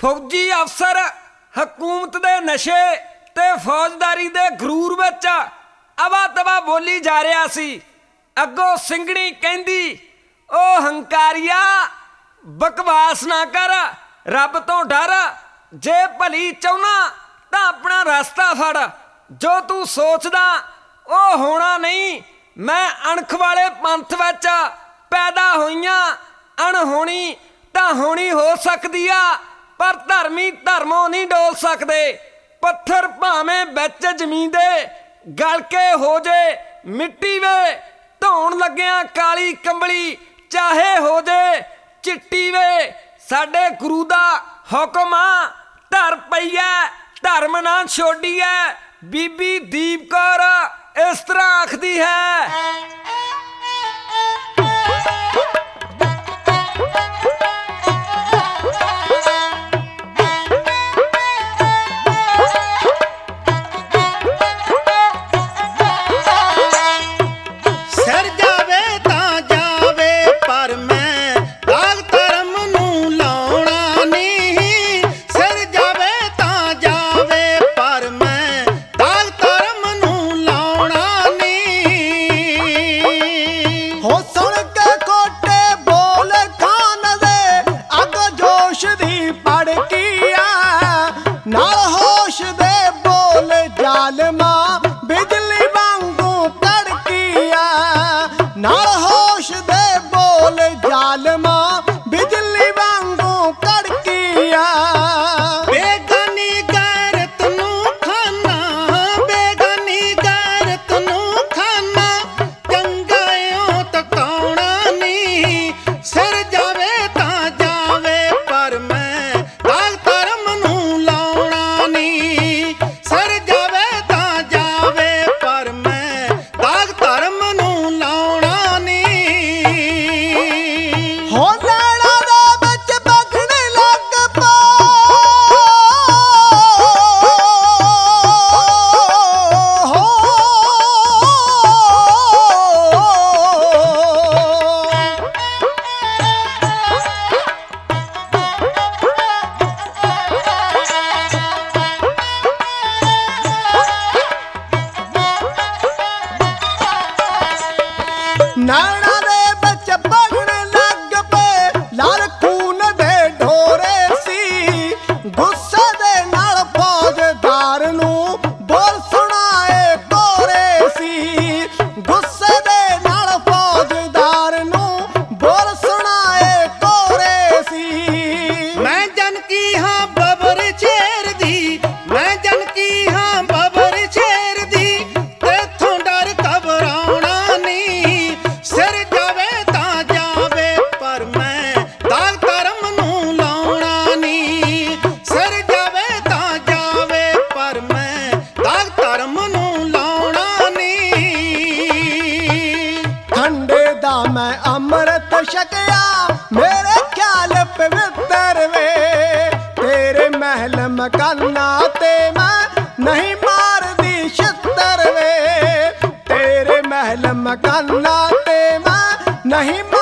फौजी अफसर हकूमत दे नशे ते फौजदारी दे गरूर विच अवा तवा बोली जा रहा सी। अगों सिंघणी कहंदी, ओ हंकारिया बकवास ना कर, रब तो डर, जे भली चाहुना तां अपना रास्ता फड़, जो तू सोचदा ओ होना नहीं। मैं अणख वाले पंथ विच पैदा होईयां, अणहोणी तां होनी हो सकदी आ, पर धर्मी धर्मों नहीं डोल सकदे। पत्थर भावें बिच जमीन दे गल के हो जे मिट्टी वे, धोण लग्गियां काली कंबली चाहे हो जे चिट्टी वे। साडे गुरु दा हुक्म आ, धर पईए धर्म ना छोड़िए। बीबी दीप कौर इस तरह आखदी है। नाना दे बच बगन लग पे लाल खून दे ढोरे सी, गुस्से दे नाल फौजदार नू बोल सुनाए कोरे सी। गुस्से दे नाल फौजदार नू बोल सुनाए कोरे सी। मैं जनकी हां बबर शेर दी, मैं जनकी हां बबर शेर दी, तेथों डर घबराउणा नहीं। सिर जावे तां जावे पर मैं दाग धर्म नूं लाउणा नहीं। सिर जावे तां जावे पर मैं दाग धर्म नूं लाउणा नहीं। ठंडे दा मैं अमृत छकिया, मेरे ख्याल पवित्र वे। तेरे महल मकाना ते मैं नहीं मारदी छित्तर वे। तेरे महल मकाना ते मैं नहीं